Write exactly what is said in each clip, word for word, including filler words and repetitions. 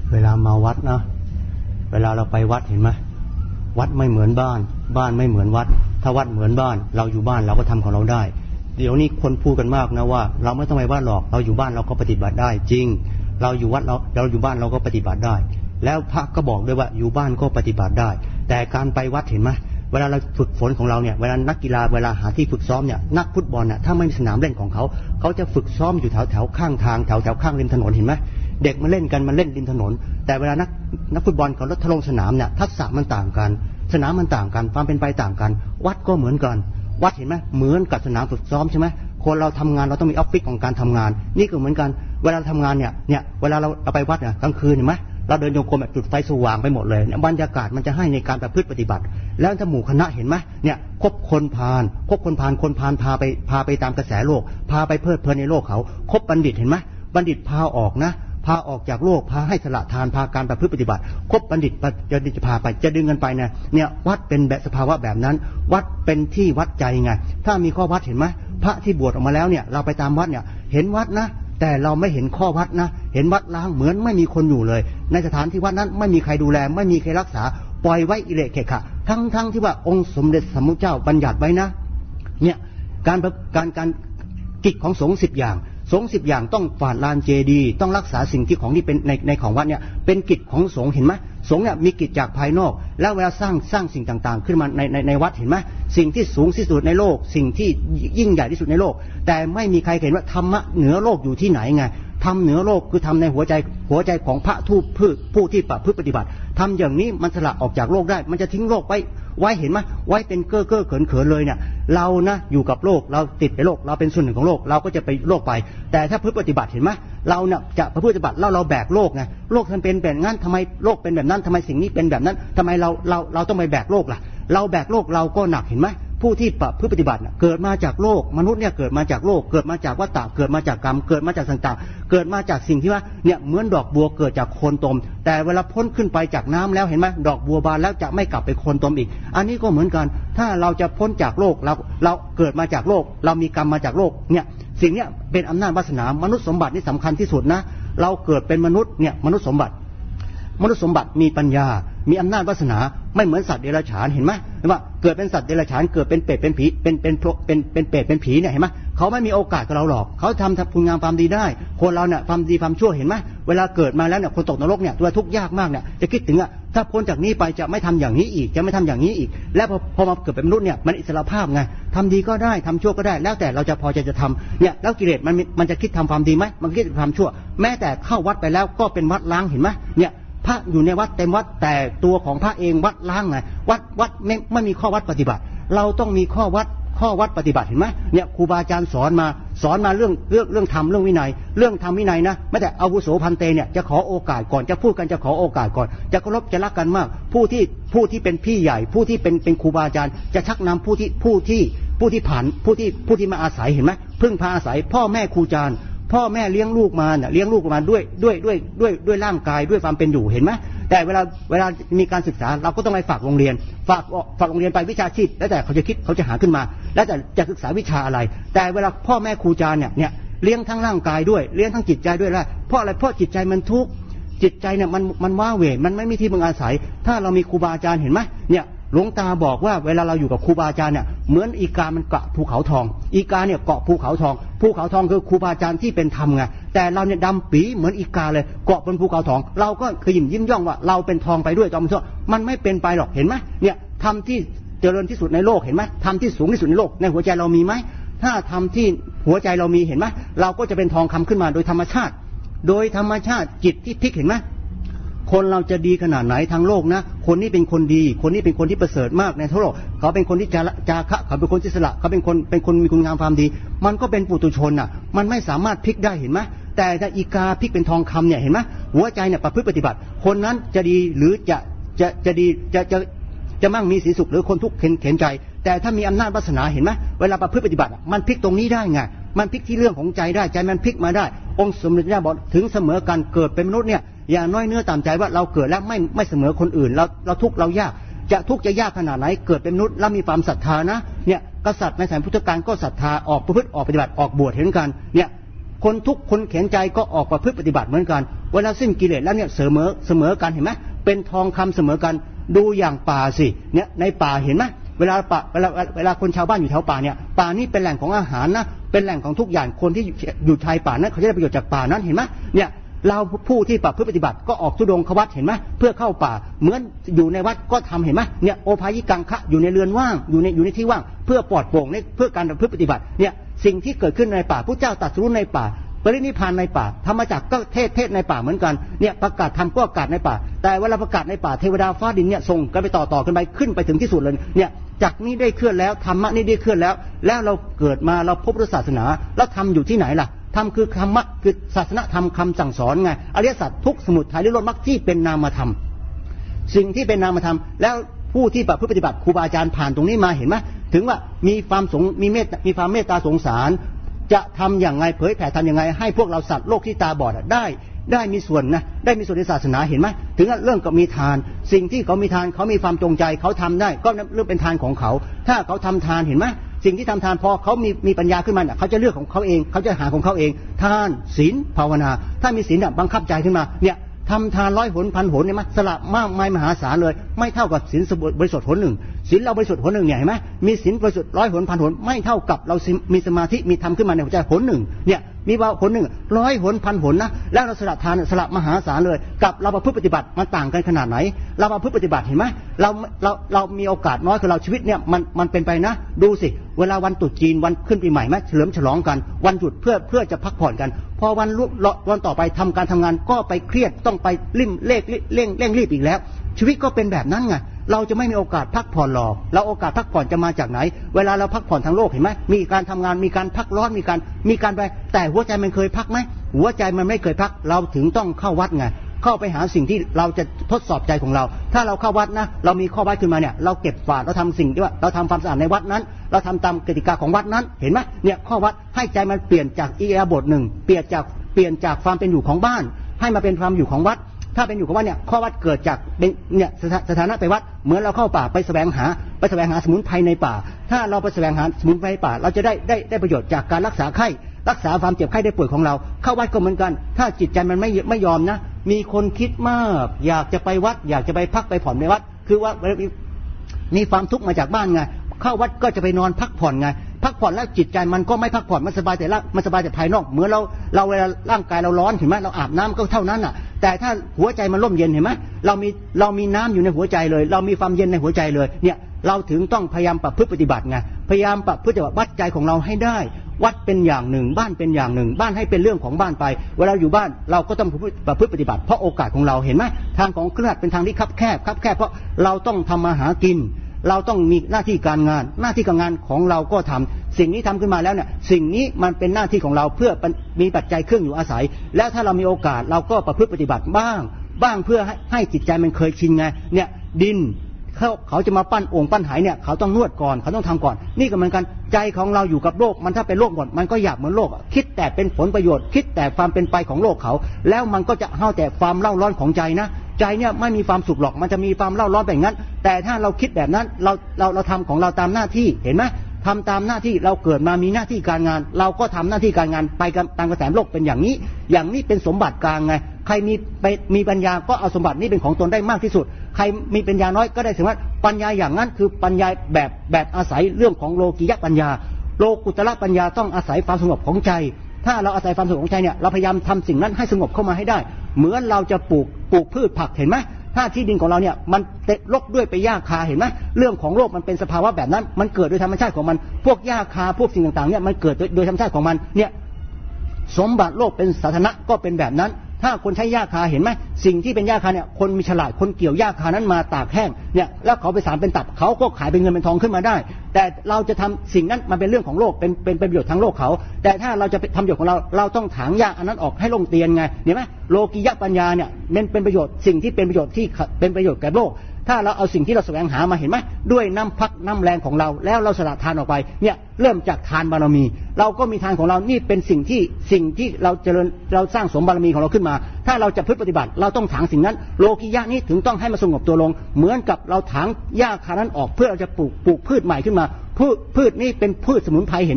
เวลามาวัดนะเวลาเราไปวัดเห็นไหมวัดไม่เหมือนบ้านบ้านไม่เหมือนวัดถ้าวัดเหมือนบ้านเราอยู่บ้านเราก็ทำของเราได้เดี๋ยวนี้คนพูดกันมากนะว่าเราไม่ต้องไปวัดหรอกเราอยู่บ้านเราก็ปฏิบัติได้จริงเราอยู่วัดเราเราอยู่บ้านเราก็ปฏิบัติได้แล้วพระก็บอกด้วยว่าอยู่บ้านก็ปฏิบัติได้แต่การไปวัดเห็นไหมเวลาเราฝึกฝนของเราเนี่ยเวลานักกีฬาเวลาหาที่ฝึกซ้อมเนี่ยนักฟุตบอลเนี่ยถ้าไม่มีสนามเล่นของเขาเขาจะฝึกซ้อมอยู่แถวแถวข้างทางแถวแถวข้างริมถนนเห็นไหมเด็กมาเล่นกันมาเล่นริมถนนแต่เวลานักนักฟุตบอลเขาลดทะลงสนามเนี่ยทักษะมันต่างกันสนามมันต่างกันความเป็นไปต่างกันวัดก็เหมือนกันวัดเห็นไหมเหมือนกับสนามฝึกซ้อมใช่ไหมคนเราทำงานเราต้องมีออฟฟิศของการทำงานนี่ก็เหมือนกันเวลาทำงานเนี่ยเนี่ยเวลาเราเราไปวัดเนี่ยกลางคืนเห็นไหมเราเดินโยกแบบจุดไฟสว่างไปหมดเลยบรรยากาศมันจะให้ในการประพฤติปฏิบัติแล้วถ้าหมู่คณะเห็นไหมเนี่ยคบคนพาลคบคนพาลคนพาลพาไปพาไปตามกระแสโลกพาไปเพลิดเพลินในโลกเขาคบบัณฑิตเห็นไหมบัณฑิตพาออกนะพาออกจากโลกพาให้สละทานพาการประพฤติปฏิบัติคบบัณฑิตจะจะพาไปจะดึงกันไปเนี่ยเนี่ยวัดเป็นแบบสภาวะแบบนั้นวัดเป็นที่วัดใจไงถ้ามีข้อวัดเห็นไหมพระที่บวชออกมาแล้วเนี่ยเราไปตามวัดเนี่ยเห็นวัดนะแต่เราไม่เห็นข้อวัดนะเห็นวัดล้างเหมือนไม่มีคนอยู่เลยในสถานที่วัดนั้นไม่มีใครดูแลไม่มีใครรักษาปล่อยไว้อิเละเขะขะทั้งทั้งที่ว่าองค์สมเด็จสัมมาสัมพุทธเจ้าบัญญัติไว้นะเนี่ยการการการกิจของสงฆ์สิบอย่างสงฆ์สิบอย่างต้องฝาดลานเจดีย์ต้องรักษาสิ่งที่ของที่เป็นในในของวัดเนี่ยเป็นกิจของสงฆ์เห็นไหมสงฆ์เนี่ยมีกิจจากภายนอกแล้วเวลาสร้างสร้างสิ่งต่างๆขึ้นมาในในในวัดเห็นไหมสิ่งที่สูงที่สุดในโลกสิ่งที่ยิ่งใหญ่ที่สุดในโลกแต่ไม่มีใครเห็นว่าธรรมะเหนือโลกอยู่ที่ไหนไงทำเหนือโลกคือทำในหัวใจหัวใจของพระทูตผู้ที่ประพฤติปฏิบัติทำอย่างนี้มันสละออกจากโลกได้มันจะทิ้งโลกไว้ไว้เห็นไหมไว้เป็นเก้อเก้อเขินเขินเลยเนี่ยเรานะอยู่กับโลกเราติดไปโลกเราเป็นส่วนหนึ่งของโลกเราก็จะไปโลกไปแต่ถ้าพฤติปฏิบัติเห็นไหมเราเนี่ยจะประพฤติปฏิบัติแล้วเราแบกโลกไงโลกมันเป็นแบบนั้นทำไมโลกเป็นแบบนั้นทำไมสิ่งนี้เป็นแบบนั้นทำไมเราเราเราต้องไปแบกโลกล่ะเราแบกโลกเราก็หนักเห็นไหมผู้ที่ประพฤติปฏิบัติเกิดมาจากโลกมนุษย์เนี่ยเกิดมาจากโลกเกิดมาจากวัฏฏะเกิดมาจากกรรมเกิดมาจากต่างๆเกิดมาจากสิ่งที่ว่าเนี่ยเหมือนดอกบัวเกิดจากโคนตมแต่เวลาพ้นขึ้นไปจากน้ำแล้วเห็นไหมดอกบัวบานแล้วจะไม่กลับไปโคนตมอีกอันนี้ก็เหมือนกันถ้าเราจะพ้นจากโลกเราเราเกิดมาจากโลกเรามีกรรมมาจากโลกเนี่ยสิ่งเนี้ยเป็นอำนาจวาสนามนุษย์สมบัตินี่สำคัญที่สุดนะเราเกิดเป็นมนุษย์เนี่ยมนุษย์สมบัติมนุษย์สมบัติมีปัญญามีอำนาจวาสนาไม่เหมือนสัตว์เดรัจฉานเห็นไหมว่าเกิดเป็นสัตว์เดรัจฉานเกิดเป็นเป็ดเป็นผีเป็นเป็นเป็นเป็นเป็ดเป็นผีเนี่ยเห็นไหมเขาไม่มีโอกาสกับเราหรอกเขาทำคุณงามความดีได้คนเราเนี่ยความดีความชั่วเห็นไหมเวลาเกิดมาแล้วเนี่ยคนตกนรกเนี่ยตัวทุกข์ยากมากเนี่ยจะคิดถึงอ่ะถ้าพ้นจากนี้ไปจะไม่ทำอย่างนี้อีกจะไม่ทำอย่างนี้อีกและพอพอมาเกิดเป็นมนุษย์เนี่ยมันอิสระภาพไงทำดีก็ได้ทำชั่วก็ได้แล้วแต่เราจะพอใจจะทำเนี่ยแล้วกิเลสมันมันจะคิดทำความดีไหมมันคิดทำชั่วแม้แต่เข้าวัดไปแล้วก็เป็นวัดล้างเห็นไหมเนี่ยพระอยู่ในวัดเต็มวัดแต่ตัวของพระเองวัดล้างไงวัดวัดไม่ไม่มีข้อวัดปฏิบัติเราต้องมีข้อวัดข้อวัดปฏิบัติเห็นไหมเนี่ยครูบาอาจารย์สอนมาสอนมาเรื่องเรื่องเรื่องธรรมเรื่องวินัยเรื่องธรรมวินัยนะไม่แต่อาวุโสพันเตเนี่ยจะขอโอกาสก่อนจะพูดกันจะขอโอกาสก่อนจะเคารพจะรักกันมากผู้ที่ผู้ที่เป็นพี่ใหญ่ผู้ที่เป็นเป็นครูบาอาจารย์จะชักนำผู้ที่ผู้ที่ผู้ที่ผ่านผู้ที่ผู้ที่มาอาศัยเห็นไหมพึ่งพาอาศัยพ่อแม่ครูอาจารย์พ่อแม่เลี้ยงลูกมาเนี่ยเลี้ยงลูกมาด้วยด้วยด้วยด้วยด้วยร่างกายด้วยความเป็นอยู่เห็นไหมแต่เวลาเวลามีการศึกษาเราก็ต้องไปฝากโรงเรียนฝากฝากโรงเรียนไปวิชาชีพแล้วแต่เขาจะคิดเขาจะหาขึ้นมาแล้วแต่จะศึกษาวิชาอะไรแต่เวลาพ่อแม่ครูอาจารย์เนี่ยเนี่ยเลี้ยงทั้งร่างกายด้วยเลี้ยงทั้งจิตใจด้วยแล้วเพราะอะไรเพราะจิตใจมันทุกข์จิตใจเนี่ยมันมันว้าเหวมันไม่มีที่พึงอาศัยถ้าเรามีครูบาอาจารย์เห็นไหมเนี่ยหลวงตาบอกว่าเวลาเราอยู่กับครูบาอาจารย์เนี่ยเหมือนอีกามันเกาะภูเขาทองอีกาเนี่ยเกาะภูเขาทองภูเขาทองคือครูบาอาจารย์ที่เป็นธรรมไงแต่เราเนี่ยดำปีเหมือนอีกาเลยเกาะบนภูเขาทองเราก็เคยยิ้มยิ้มย่องว่าเราเป็นทองไปด้วยจอมชั่วมันไม่เป็นไปหรอกเห็นไหมเนี่ยธรรมที่เจริญที่สุดในโลกเห็นไหมธรรมที่สูงที่สุดในโลกในหัวใจเรามีไหมถ้าธรรมที่หัวใจเรามีเห็นไหมเราก็จะเป็นทองคำขึ้นมาโดยธรรมชาติโดยธรรมชาติจิตที่พลิกเห็นไหมคนเราจะดีขนาดไหนทางโลกนะคนนี้เป็นคนดีคนนี้เป็นคนที่ประเสริฐมากในทั้งโลกเขาเป็นคนที่จาจาคะเขาเป็นคนที่สละเขาเป็นคนเป็นคนมีคุณงามความดีมันก็เป็นปุถุชนอ่ะมันไม่สามารถพลิกได้เห็นไหมแต่ถ้าอีกาพลิกเป็นทองคำเนี่ยเห็นไหมหัวใจเนี่ยประพฤติปฏิบัติคนนั้นจะดีหรือจะจะจะดีจะจะจะมั่งมีสีสุขหรือคนทุกข์เข็นใจแต่ถ้ามีอำนาจวาสนาเห็นไหมเวลาประพฤติปฏิบัติมันพลิกตรงนี้ได้ไงมันพลิกที่เรื่องของใจได้ใจมันพลิกมาได้องค์สมเด็จพระบอกถึงเสมอกันเกิดเป็นมนุษย์เนี่ยอย่าน้อยเนื้อต่ำใจว่าเราเกิดแล้วไม่ไม่เสมอคนอื่นเราเราทุกข์เรายากจะทุกข์จะยากขนาดไหนเกิดเป็นมนุษย์แล้วมีความศรัทธานะเนี่ยกษัตริย์ในสมัยพุทธกาลก็ศรัทธาออกประพฤติออกปฏิบัติออกบวชเห็นกันเนี่ยคนทุกข์คนเข็นใจก็ออกประพฤติปฏิบัติเหมือนกันเวลาสิ้นกิเลสแล้วเนี่ยเสมอเสมอกันเห็นไหมเป็นทองคำเสมอกันดูอย่างป่าสิเนี่ยในป่าเห็นไหมเวลาป่าเวลาเวลาคนชาวบ้านอยู่แถวป่าเนี่ยป่านี่เป็นแหล่งของอาหารนะเป็นแหล่งของทุกอย่างคนที่อยู่ชายป่านั้นเขาจะได้ประโยชน์จากป่านั้นเห็นไหมเนี่ยเราผู้ที่ประพฤติปฏิบัติก็ออกธุดงควัตเห็นไหมเพื่อเข้าป่าเหมือนอยู่ในวัดก็ทำเห็นไหมเนี่ยโอภายิกังคะอยู่ในเรือนว่างอยู่ในอยู่ในที่ว่างเพื่อปลอดโปร่งในเพื่อการประพฤติปฏิบัติเนี่ยสิ่งที่เกิดขึ้นในป่าพระเจ้าตรัสรู้ในป่าปรินิพพานในป่าธรรมจักรก็เทศเทศในป่าเหมือนกันเนี่ยประกาศธรรมก็ประกาศในป่าแต่เวลาประกาศในป่าเทวดาฟ้าดินเนี่ยส่งกันไปต่อต่อกันไปขึ้นไปถึงที่สุดเลยเนี่ยจักนี้ได้เคลื่อนแล้วธรรมะนี้ได้เคลื่อนแล้วแล้วเราเกิดมาเราพบพุทธศาสนาแล้วทำอยู่ที่ไหนล่ะธรรมคือธรรมะคือศาสนธรรมคำสั่งสอนไงอริยสัจทุกสมุทัยนิโรธมรรคที่เป็นนามธรรมสิ่งที่เป็นนามธรรมแล้วผู้ที่ประพฤติปฏิบัติครูบาอาจารย์ผ่านตรงนี้มาเห็นไหมถึงว่ามีความสงมีเมตมีความเมตตาสงสารจะทำอย่างไรเผยแผ่ทำอย่างไรให้พวกเราสัตว์โลกที่ตาบอดได้ได้มีส่วนนะได้มีส่วนในศาสนาเห็นไหมถึงเรื่องก็มีทานสิ่งที่เขามีทานเขามีความจงใจเขาทำได้ก็เรื่องเป็นทานของเขาถ้าเขาทำทานเห็นไหมสิ่งที่ทำทานพอเขามีมีปัญญาขึ้นมาเนี่ยเขาจะเลือกของเขาเองเขาจะหาของเขาเองทานศีลภาวนาถ้ามีศีลบังคับใจขึ้นมาเนี่ยทำทานร้อยหนพันหนเนี่ยมั้ยสละมากมายมหาศาลเลยไม่เท่ากับศีลบริสุทธิ์หนหนึ่งศีลเราบริสุทธิ์หนหนึ่งเนี่ยเห็นไหมมีศีลบริสุทธิ์ร้อยหนพันหนไม่เท่ากับเรามีสมาธิมีธรรมขึ้นมาในหัวใจหนหนึ่งเนี่ยมีว่าหนหนึ่งร้อยหนพันหนนะแล้วเราสละทานสละมหาศาลเลยกับเราประพฤติปฏิบัติมันต่างกันขนาดไหนเราประพฤติปฏิบัติเห็นไหมเราเราเรามีโอกาสน้อยคือเราชีวิตเนี่ยมันมันเป็นไปนะดูสิเวลาวันตรุษจีนวันขึ้นปีใหม่ไหมเฉลิมฉลองกันวันหยุดเพื่อเพื่อจะพักผ่อนกันพอวันวันต่อไปทำการทำงานก็ไปเครียดต้องไปริมเลขเร่งเร่งรีบอีกแล้วชีวิตก็เป็นแบบนั้นไงเราจะไม่มีโอกาสพักผ่อนหรอกเราโอกาสพักผ่อนจะมาจากไหนเวลาเราพักผ่อนทางโลกเห็นไหมมีการทำงานมีการพักร้อนมีการมีการไปแต่หัวใจมันเคยพักไหมหัวใจมันไม่เคยพักเราถึงต้องเข้าวัดไงเข้าไปหาสิ่งที่เราจะทดสอบใจของเราถ้าเราเข้าวัดนะเรามีข้อวัดขึ้นมาเนี่ยเราเก็บฝาดเราทำสิ่งที่ว่าเราทำความสะอาดในวัดนั้นเราทำตามกติกาของวัดนั้นเห็นไหมเนี่ยข้อวัดให้ใจมันเปลี่ยนจากอิริยาบถหนึ่งเปลี่ยนจากเปลี่ยนจากความเป็นอยู่ของบ้านให้มาเป็นความอยู่ของวัดถ้าเป็นอยู่ของวัดเนี่ยข้อวัดเกิดจากเนี่ยสถานะไปวัดเหมือนเราเข้าป่าไปแสวงหาไปแสวงหาสมุนไพรในป่าถ้าเราไปแสวงหาสมุนไพรในป่าเราจะได้ได้ได้ประโยชน์จากการรักษาไข้รักษาความเจ็บไข้ได้ป่วยของเราเข้าวัดก็เหมือนกันถ้าจิตใจมันไม่ไม่ยอมนะมีคนคิดมากอยากจะไปวัดอยากจะไปพักไปผ่อนในวัดคือว่ามีความทุกข์มาจากบ้านไงเข้าวัดก็จะไปนอนพักผ่อนไงพักผ่อนแล้วจิตใจมันก็ไม่พักผ่อนมันสบายแต่ละมันสบายแต่ภายนอกเหมือนเราเราเวลาร่างกายเราร้อนเห็นไหมเราอาบน้ำก็เท่านั้นอ่ะแต่ถ้าหัวใจมันร่มเย็นเห็นไหมเรามีเรามีน้ำอยู่ในหัวใจเลยเรามีความเย็นในหัวใจเลยเนี่ยเราถึงต้องพยายามประพฤติปฏิบัติไงพยายามประพฤติปฏิบัติวัดใจของเราให้ได้วัดเป็นอย่างหนึ่งบ้านเป็นอย่างหนึ่งบ้านให้เป็นเรื่องของบ้านไปเวลาอยู่บ้านเราก็ต้องประพฤติปฏิบัติเพราะโอกาสของเราเห็นไหมทางของเครือข่ายเป็นทางที่คับแคบคับแคบเพราะเราต้องทำมาหากินเราต้องมีหน้าที่การงานหน้าที่การงานของเราก็ทำสิ่งนี้ทำขึ้นมาแล้วเนี่ยสิ่งนี้มันเป็นหน้าที่ของเราเพื่อมีปัจจัยเครื่องอยู่อาศัยแล้วถ้าเรามีโอกาสเราก็ประพฤติปฏิบัติบ้างบ้างเพื่อให้ให้จิตใจมันเคยชินไงเนี่ยดินเขาเขาจะมาปั้นโอ่งปั้นไหเนี่ยเขาต้องนวดก่อนเขาต้องทำก่อนนี่ก็เหมือนกันใจของเราอยู่กับโลกมันถ้าเป็นโลกหมดมันก็อยากเหมือนโลกคิดแต่เป็นผลประโยชน์คิดแต่ความเป็นไปของโลกเขาแล้วมันก็จะเฮาแต่ความเล่าร้อนของใจนะใจเนี่ยไม่มีความสุขหรอกมันจะมีความเล่าร้อนแบบนั้นแต่ถ้าเราคิดแบบนั้นเราเราเราทำของเราตามหน้าที่เห็นไหมทำตามหน้าที่เราเกิดมามีหน้าที่การงานเราก็ทำหน้าที่การงานไปตามกระแสโลกเป็นอย่างนี้อย่างนี้เป็นสมบัติกลางไงใครมีไปมีปัญญาก็เอาสมบัตินี้เป็นของตนได้มากที่สุดใครมีปัญญาน้อยก็ได้สมบัติปัญญาอย่างนั้นคือปัญญาแบบแบบอาศัยเรื่องของโลกิยปัญญาโลกุตระปัญญาต้องอาศัยความสงบของใจถ้าเราอาศัยความสงบของใจเนี่ยเราพยายามทำสิ่งนั้นให้สงบเข้ามาให้ได้เหมือนเราจะปลูกปลูกพืชผักเห็นไหมถ้าที่ดินของเราเนี่ยมันเต็มรกด้วยไปหญ้าคาเห็นไหมเรื่องของโลกมันเป็นสภาวะแบบนั้นมันเกิดโดยธรรมชาติของมันพวกหญ้าคาพวกสิ่งต่างๆเนี่ยมันเกิดโดยธรรมชาติของมันเนี่ยสมบัติโลกเป็นสาธารณะก็เป็นแบบนั้นถ้าคนใช้หญ้าคาเห็นไหมสิ่งที่เป็นหญ้าคาเนี่ยคนมีฉลาดคนเกี่ยวหญ้าคานั้นมาตากแห้งเนี่ยแล้วเขาไปสารเป็นตับเขาก็ขายเป็นเงินเป็นทองขึ้นมาได้แต่เราจะทำสิ่งนั้นมันเป็นเรื่องของโลกเป็นเป็นประโยชน์ทางโลกเขาแต่ถ้าเราจะทำประโยชน์ของเราเราต้องถางหญ้าอันนั้นออกให้ลงเตียนไงเห็นไหมโลกิยปัญญาเนี่ยมันเป็นประโยชน์สิ่งที่เป็นประโยชน์ที่เป็นประโยชน์แก่โลกถ้าเราเอาสิ่งที่เราแสวงหามาเห็นไหมด้วยน้ำพักน้ำแรงของเราแล้วเราสละทานออกไปเนี่ยเริ่มจากทานบารมีเราก็มีทานของเรานี่เป็นสิ่งที่สิ่งที่เราเจริญเราสร้างสมบารมีของเราขึ้นมาถ้าเราจะพึ่งปฏิบัติเราต้องถางสิ่งนั้นโลกิยะนี้ถึงต้องให้มันสงบตัวลงเหมือนกับเราถางหญ้าคานั้นออกเพื่อเราจะปลูกปลูกพืชใหม่ขึ้นมาพืชพืชนี่เป็นพืชสมุนไพรเห็นไหม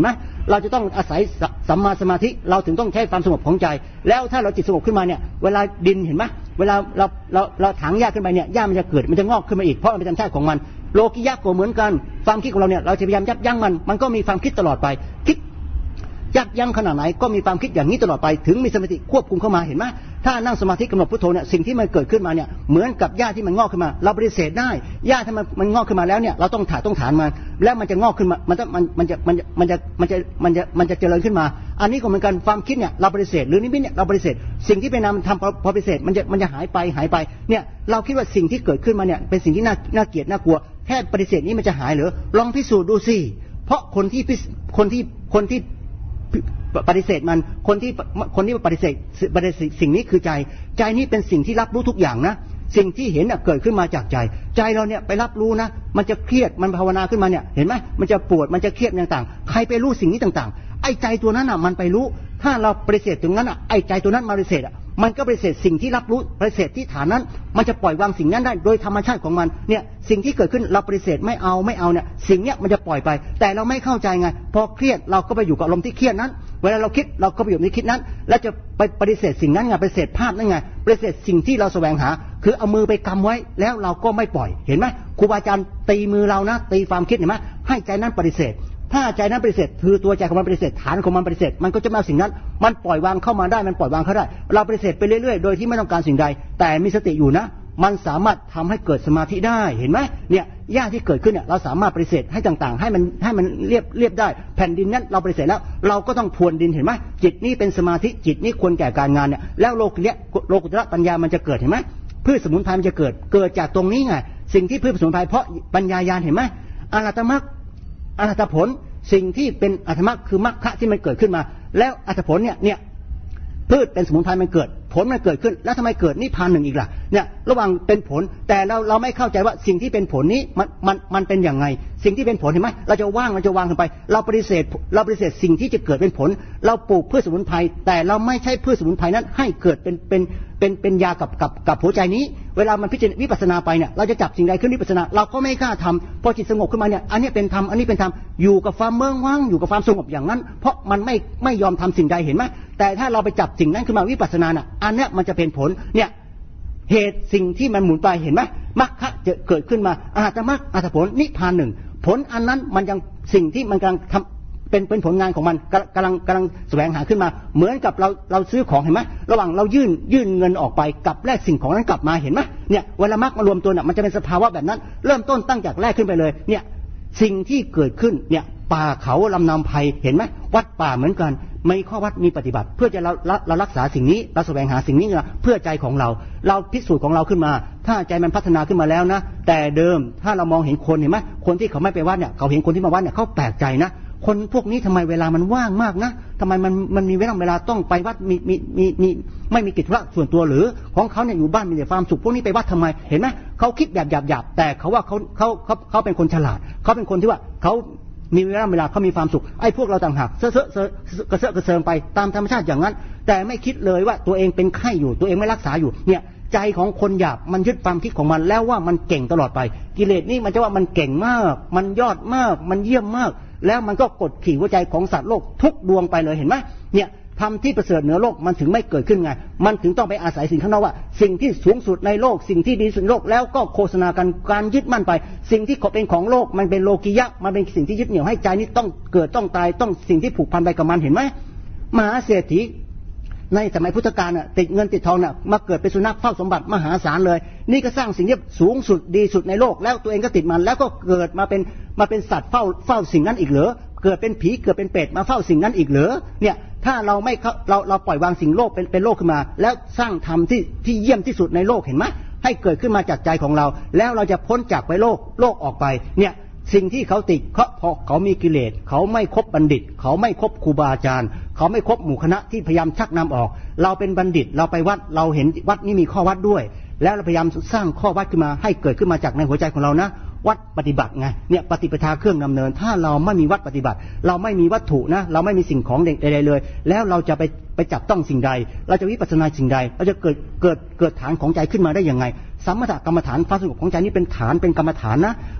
เราจะต้องอาศัยสัมมาสมาธิเราถึงต้องใช้ความสงบของใจแล้วถ้าเราจิตสงบขึ้นมาเนี่ยเวลาดินเห็นไหมเวลาเราเราเราถางหญ้าขึ้นไปเนี่ยหญ้ามันจะเกิดมันจะงอกขึ้นมาอีกเพราะมันเป็นธรรมชาติของมันโลกิยะก็เหมือนกันความคิดของเราเนี่ยเราจะพยายามยับยั้งมันมันก็มีความคิดตลอดไปคิดยับยั้งขนาดไหนก็มีความคิดอย่างนี้ตลอดไปถึงมีสมาธิควบคุมเข้ามาเห็นไหมถ้านั่งสมาธิกำหนดพุทโธเนี่ยสิ่งที่มันเกิดขึ้นมาเนี่ยเหมือนกับหญ้าที่มันงอกขึ้นมาเราปฏิเสธได้หญ้าที่มันมันงอกขึ้นมาแล้วเนี่ยเราต้องถ่ายต้องฐานมันแล้วมันจะงอกขึ้นมามันจะมันมันจะมันจะมันจะมันจะมันจะมันจะเจริญขึ้นมาอันนี้ก็เหมือนกันความคิดเนี่ยเราปฏิเสธหรือนิมิตเนี่ยเราปฏิเสธสิ่งที่เป็นนามทำพอปฏิเสธมันจะมันจะหายไปหายไปเนี่ยเราคิดว่าสิ่งที่เกิดขึ้นมาเนี่ยเป็นสิ่งที่น่าน่าเกลียดน่ากลัวแค่ปฏิเสธนี้มันจะหายหรือลองพิสูจน์ดูสิเพราะคนที่คนที่คนที่ปฏิเสธมันคนที่คนที่ปฏิเสธปฏิเสธสิ่งนี้คือใจใจนี้เป็นสิ่งที่รับรู้ทุกอย่างนะสิ่งที่เห็นเกิดขึ้นมาจากใจใจเราเนี่ยไปรับรู้นะมันจะเครียดมันภาวนาขึ้นมาเนี่ยเห็นไหมมันจะปวดมันจะเครียดต่างๆใครไปรู้สิ่งนี้ต่างๆไอ้ใจตัวนั้นอ่ะมันไปรู้ถ้าเราปฏิเสธตรงนั้นอ่ะไอ้ใจตัวนั้นมาปฏิเสธอ่ะมันก็ปฏิเสธสิ่งที่รับรู้ปฏิเสธที่ฐานนั้นมันจะปล่อยวางสิ่งนั้นได้โดยธรรมชาติของมันเนี่ยสิ่งที่เกิดขึ้นเราปฏิเสธไม่เอาไม่เอาเนี่ยสิ่งเนี้ยมันจะปล่อยไปแต่เราไม่เข้าใจไงพอเครียดเราก็ไปอยู่กับอารมณ์ที่เครียดนั้นเวลาเราคิดเราก็ไปอยู่ในคิดนั้นแล้วจะไปปฏิเสธสิ่งนั้นไงปฏิเสธภาพนั่นไงปฏิเสธสิ่งที่เราแสวงหาคือเอามือไปกำไว้แล้วเราก็ไม่ปล่อยเห็นไหมครูบาอาจารย์ตีมือเรานะตีความคิดเห็นไหมให้ใจนั้นปฏิเสธถ้าใจนั้นปฏิเสธคือตัวใจของมันปฏิเสธฐานของมันปฏิเสธมันก็จะมาสิ่งนั้นมันปล่อยวางเข้ามาได้มันปล่อยวางเข้าได้เราปฏิเสธไปเรื่อยๆโดยที่ไม่ต้องการสิ่งใดแต่มีสติอยู่นะมันสามารถทำให้เกิดสมาธิได้เห็นไหมเนี่ยหญ้าที่เกิดขึ้นเนี่ยเราสามารถปฏิเสธให้ต่างๆให้มันให้มันเรียบเรียบได้แผ่นดินนั้นเราปฏิเสธแล้วเราก็ต้องพรวนดินเห็นไหมจิตนี้เป็นสมาธิจิตนี้ควรแก่การงานเนี่ยแล้วโลกุตระโลกุตระปัญญามันจะเกิดเห็นไหมพืชสมุนไพรมันจะเกิดเกิดจากตรงนี้ไงสิ่งที่พืชสมุนไพรเพราะปัญญาญาณเห็นไหมอรหัตมรรคอรหัตผลสิ่งที่เป็นอรหัตมรรคคือมรรคที่มันเกิดขึ้นมาแล้วอรหัตผลเนี่ยเนี่ยพืชเป็นสมุนไพรมันเกิดผลมันเกิดขึ้นแล้วทำไมเกิดนิพพานหนึ่งอีกล่ะเนี่ยระหว่างเป็นผลแต่เราเราไม่เข้าใจว่าสิ่งที่เป็นผลนี้มันมันมันเป็นอย่างไงสิ่งที่เป็นผลเห็นไหมเราจะว่างเราจะวางกันไปเราปฏิเสธเราปฏิเสธสิ่งที่จะเกิดเป็นผลเราปลูกพืชสมุนไพรแต่เราไม่ใช่พืชสมุนไพรนั้นให้เกิดเป็นเป็นเป็นเป็นยากับกับกับหัวใจนี้เวลามันพิจารณาวิปัสสนาไปเนี่ยเราจะจับสิ่งใดขึ้นวิปัสสนาเราก็ไม่กล้าทำพอจิตสงบขึ้นมาเนี่ยอันนี้เป็นธรรมอันนี้เป็นธรรมอยู่กับความเมื่อว่างอยู่กับความสงบอย่างนั้นเพราะมันไม่ไม่ยอมทำสิ่งใดเห็นไหมแต่ถ้าเราไปจับสิ่งนั้นขึ้นมาวิปัสสนาน่ะอันเนี้ยมันจะเป็นผลเนี่ยเหตุสิ่งที่มันหมุนไปเห็นไหมมรรคจะเกิดขึ้นมาอรหัตมรรคอรหัตผลนิพพานหนึ่งผลอันนั้นมันยังสิ่งที่มันกำลังทำเป็นเป็นผลงานของมันกำลังกำลังแสวงหาขึ้นมาเหมือนกับเราเราซื้อของเห็นไหมระหว่างเรายื่นยื่นเงินออกไปกับแลกสิ่งของนั้นกลับมาเห็นไหมเนี่ยเวลามรรคมารวมตัวเนี่ยมันจะเป็นสภาวะแบบนั้นเริ่มต้นตั้งจากแรกขึ้นไปเลยเนี่ยสิ่งที่เกิดขึ้นเนี่ยป่าเขาลำนำไพเห็นไหมวัดป่าเหมือนกันมีข้อวัดมีปฏิบัติเพื่อจะเราเรารักษาสิ่งนี้เราแสวงหาสิ่งนี้เพื่อใจของเราเราพิสูจน์ของเราขึ้นมาถ้าใจมันพัฒนาขึ้นมาแล้วนะแต่เดิมถ้าเรามองเห็นคนเห็นไหมคนที่เขาไม่ไปวัดเนี่ยเขาเห็นคนที่มาวัดเนี่ยเขาแปลกใจนะคนพวกนี้ทำไมเวลามันว่างมากนะทำไมมันมันมีเวลาเวลาต้องไปวัดมีมีมีมีไม่มีกิจธุระส่วนตัวหรือของเขาเนี่ยอยู่บ้านมีแต่ความสุขพวกนี้ไปวัดทำไมเห็นไหมเขาคิดแบบหยาบหยาบแต่เขาว่าเขาเขาเขาเขาเป็นคนฉลาดเขาเป็นคนที่ว่าเขามีเวลาเวลาเขามีความสุขไอ้พวกเราต่างหากเซ่อเซ่อเซ่อกระเซาะกระเซิงไปตามธรรมชาติอย่างนั้นแต่ไม่คิดเลยว่าตัวเองเป็นไข้อยู่ตัวเองไม่รักษาอยู่เนี่ยใจของคนหยาบมันยึดความคิดของมันแล้วว่ามันเก่งตลอดไปกิเลสนี่มันจะว่ามันเก่งมากมันยอดมากมันเยี่ยมมากแล้วมันก็กดขี่หัวใจของสัตว์โลกทุกดวงไปเลยเห็นไหมเนี่ยทำที่ประเสริฐเหนือโลกมันถึงไม่เกิดขึ้นไงมันถึงต้องไปอาศัยสิ่งข้างนอกว่าสิ่งที่สูงสุดในโลกสิ่งที่ดีสุดในโลกแล้วก็โฆษณากันการยึดมั่นไปสิ่งที่เป็นของโลกมันเป็นโลกิยะมันเป็นสิ่งที่ยึดเหนี่ยวให้ใจนี้ต้องเกิดต้องตายต้องสิ่งที่ผูกพันไปกับมันเห็นไหมมหาเศรษฐีในสมัยพุทธกาลน่ะติดเงินติดทองน่ะมาเกิดเป็นสุนัขเฝ้าสมบัติมหาศาลเลยนี่ก็สร้างสิ่งที่สูงสุดดีสุดในโลกแล้วตัวเองก็ติดมันแล้วก็เกิดมาเป็นมาเป็นสัตว์เฝ้าเฝ้าสิ่งนั้นอีกเหรอเกิดเป็นผีเกิดเป็นเป็ดมาเฝ้าสิ่งนั้นอีกเหรอเนี่ยถ้าเราไม่เราเราปล่อยวางสิ่งโลกเป็นเป็นโลกขึ้นมาแล้วสร้างธรรมที่ที่เยี่ยมที่สุดในโลกเห็นไหมให้เกิดขึ้นมาจากใจของเราแล้วเราจะพ้นจากไปโลกโลกออกไปเนี่ยสิ่งที่เขาติดเพราะพอเขามีกิเลสเขาไม่คบบัณฑิตเขาไม่คบครูบาอาจารย์เขาไม่คบหมู่คณะที่พยายามชักนำออกเราเป็นบัณฑิตเราไปวัดเราเห็นวัดนี้มีข้อวัดด้วยแล้วเราพยายามสร้างข้อวัดขึ้นมาให้เกิดขึ้นมาจากในหัวใจของเรานะวัดปฏิบัติไงเนี่ยปฏิปทาเครื่องดำเนินถ้าเราไม่มีวัดปฏิบัติเราไม่มีวัตถุนะเราไม่มีสิ่งของใดๆเลยแล้วเราจะไปไปจับต้องสิ่งใดเราจะวิปัสสนาสิ่งใดเราจะเกิดเกิดเกิดฐานของใจขึ้นมาได้ยังไงสมถกรรมฐานความสงบของใจนี่เป็นฐานเป็นกรรมฐานนะ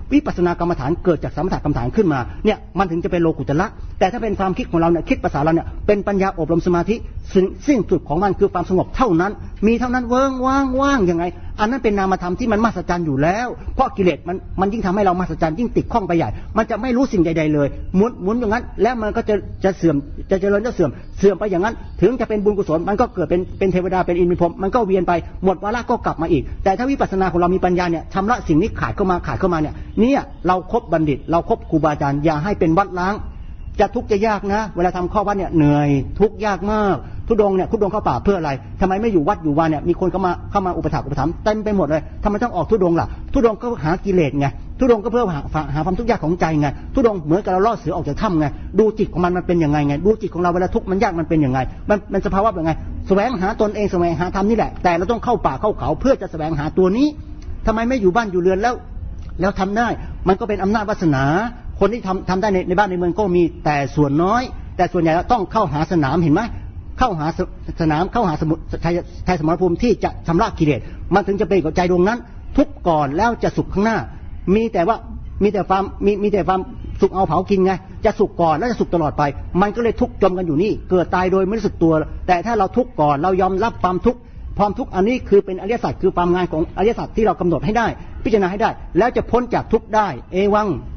วิปัสสนากรรมฐานเกิดจากสมถกรรมฐานขึ้นมาเนี่ยมันถึงจะเป็นโลกุตระแต่ถ้าเป็นความคิดของเราเนี่ยคิดภาษาเราเนี่ยเป็นปัญญาอบรมสมาธิสิ้นสุดของมันคือความสงบเท่านั้นมีเท่านั้นเวิ้งว่างว่างยังไงอันนั้นเป็นนามธรรมที่มันมหัศจรรย์อยู่แล้วเพราะกิเลสมันมันยิ่งทำให้เรามหัศจรรย์ยิ่งติดข้องไปใหญ่มันจะไม่รู้สิ่งใดๆเลยหมุนหมุนอย่างนั้นแล้วมันก็จะจะเสื่อมจะเจริญจะเสื่อมเสื่อมไปอย่างนั้นถึงจะเป็นบุญกุศลมันก็เกิดเป็นเป็นเทวดาเป็นอินทร์เป็นพรหมมันก็เวียนไปหมดวาระก็กลับมาอีกแต่ถ้าวิปัสสนาของเรามีปัญญาเนี่ยชำระสิ่งนี้ขาดเข้ามาขาดเข้ามาเนี่ยเนี่ยเราครบบัณฑิตเราครบครูบาอาจารย์อย่าให้เป็นวัดล้างจะทุกข์จะยากนะเวลาทำข้อวัดเนี่ยเหนื่อยทุกข์ยากมากทุดงเนี่ยทุดงเข้าป่าเพื่ออะไรทำไมไม่อยู่วัดอยู่วาเนี่ยมีคนเข้ามาเข้ามาอุปถัมภ์อุปถัมภ์เต็มไปหมดเลยทำไมต้องออกทุดงล่ะทุดงก็หากิเลสไงทุดงก็เพื่อหาหาความทุกข์ยากของใจไงทุดงเหมือนกับเราล่อเสือออกจากถ้ำไงดูจิตของมันมันเป็นยังไงไงดูจิตของเราเวลาทุกข์มันยากมันเป็นยังไงมันมันสภาวะเป็นไงแสวงหาตนเองแสวงหาธรรมนี่แหละแต่เราต้องเข้าป่าเข้าเขาเพื่อจะแสวงหาตัวนี้ทำไมไม่อยู่บ้านอยู่เรือนแล้วแล้วทำได้มันก็เป็นอำนาจวาสนาคนที่ทำทำได้ในในบ้านในเมืองก็มีแต่ส่วนน้อยแต่ส่วนใหญ่ต้องเข้าหาสนามเห็นไหมเข้าหาสนามเข้าหาสมุทรไทยสมรภูมิที่จะชำระกิเลสมันถึงจะเป็นกับใจดวงนั้นทุกก่อนแล้วจะสุขข้างหน้ามีแต่ว่ามีแต่ความมีมีแต่ความสุขเอาเผากินไงจะสุขก่อนแล้วจะสุขตลอดไปมันก็เลยทุกข์จมกันอยู่นี่เกิดตายโดยไม่รู้สึกตัวแต่ถ้าเราทุกข์ก่อนเรายอมรับความทุกข์ความทุกข์อันนี้คือเป็นอริยสัจคือความงานของอริยสัจที่เรากำหนดให้ได้พิจารณาให้ได้แล้วจะพ้นจากทุกข์ได้เอวัง